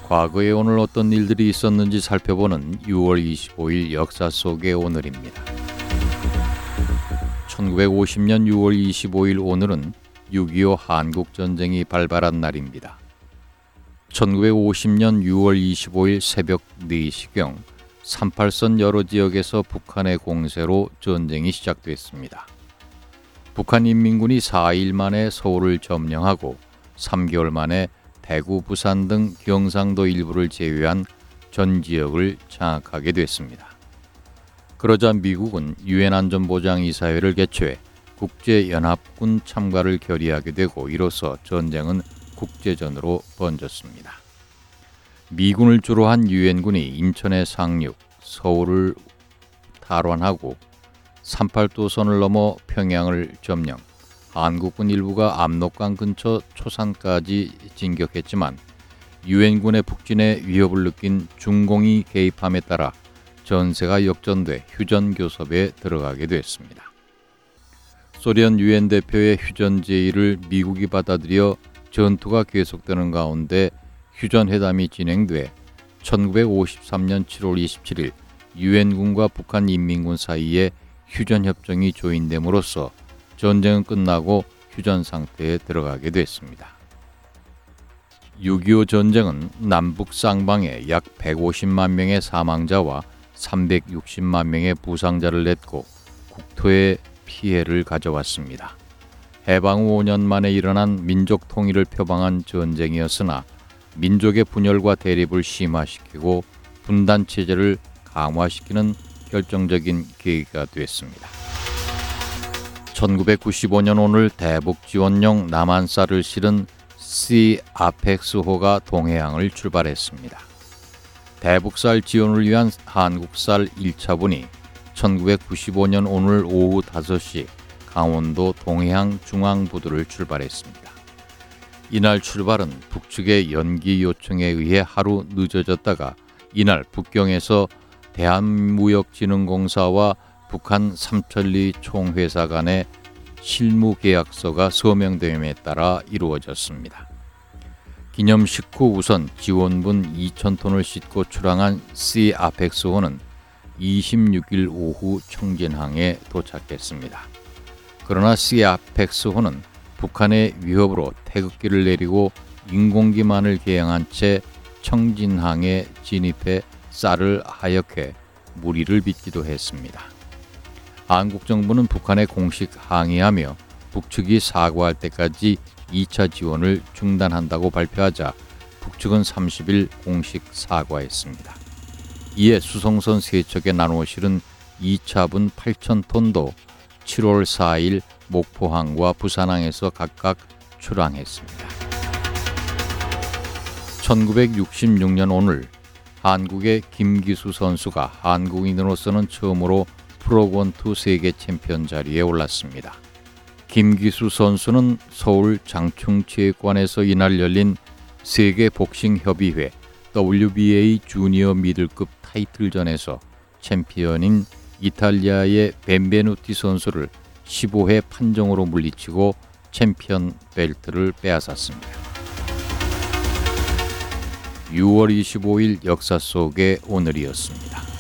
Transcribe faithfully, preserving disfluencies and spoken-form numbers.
과거에 오늘 어떤 일들이 있었는지 살펴보는 유월 이십오일 역사 속의 오늘입니다. 천구백오십년 유월 이십오일 오늘은 육이오 한국전쟁이 발발한 날입니다. 천구백오십년 유월 이십오일 새벽 네 시경 삼팔선 여러 지역에서 북한의 공세로 전쟁이 시작됐습니다. 북한인민군이 사일 만에 서울을 점령하고 삼 개월 만에 대구, 부산 등 경상도 일부를 제외한 전 지역을 장악하게 됐습니다. 그러자 미국은 유엔 안전보장이사회를 개최해 국제연합군 참가를 결의하게 되고 이로써 전쟁은 국제전으로 번졌습니다. 미군을 주로 한 유엔군이 인천에 상륙, 서울을 탈환하고 삼팔도선을 넘어 평양을 점령, 한국군 일부가 압록강 근처 초산까지 진격했지만 유엔군의 북진에 위협을 느낀 중공이 개입함에 따라 전세가 역전돼 휴전교섭에 들어가게 됐습니다. 소련 유엔 대표의 휴전 제의를 미국이 받아들여 전투가 계속되는 가운데 휴전회담이 진행돼 천구백오십삼년 칠월 이십칠일 유엔군과 북한 인민군 사이에 휴전협정이 조인됨으로써 전쟁은 끝나고 휴전 상태에 들어가게 됐습니다. 육이오 전쟁은 남북 쌍방에 약 백오십만 명의 사망자와 삼백육십만 명의 부상자를 냈고 국토에 피해를 가져왔습니다. 해방 후 오 년 만에 일어난 민족 통일을 표방한 전쟁이었으나 민족의 분열과 대립을 심화시키고 분단 체제를 강화시키는 결정적인 계기가 됐습니다. 천구백구십오년 오늘 대북 지원용 남한쌀을 실은 씨 아펙스호가 동해항을 출발했습니다. 대북쌀 지원을 위한 한국쌀 일 차분이 천구백구십오년 오늘 오후 다섯시 강원도 동해항 중앙부두를 출발했습니다. 이날 출발은 북측의 연기 요청에 의해 하루 늦어졌다가 이날 북경에서 대한무역진흥공사와 북한 삼천리 총회사 간의 실무계약서가 서명됨에 따라 이루어졌습니다. 기념식 후 우선 지원분 이천 톤을 싣고 출항한 씨 아펙스호는 이십육일 오후 청진항에 도착했습니다. 그러나 씨 아펙스호는 북한의 위협으로 태극기를 내리고 인공기만을 개양한 채 청진항에 진입해 쌀을 하역해 무리를 빚기도 했습니다. 한국 정부는 북한에 공식 항의하며 북측이 사과할 때까지 이 차 지원을 중단한다고 발표하자 북측은 삼십일 공식 사과했습니다. 이에 수송선 세 척에 나누어 실은 이 차분 팔천 톤도 칠월 사일 목포항과 부산항에서 각각 출항했습니다. 천구백육십육년 오늘 한국의 김기수 선수가 한국인으로서는 처음으로 프로권투 세계 챔피언 자리에 올랐습니다. 김기수 선수는 서울 장충체육관에서 이날 열린 세계 복싱 협의회 더블유비에이 주니어 미들급 타이틀전에서 챔피언인 이탈리아의 벤베누티 선수를 십오회 판정으로 물리치고 챔피언 벨트를 빼앗았습니다. 유월 이십오일 역사 속의 오늘이었습니다.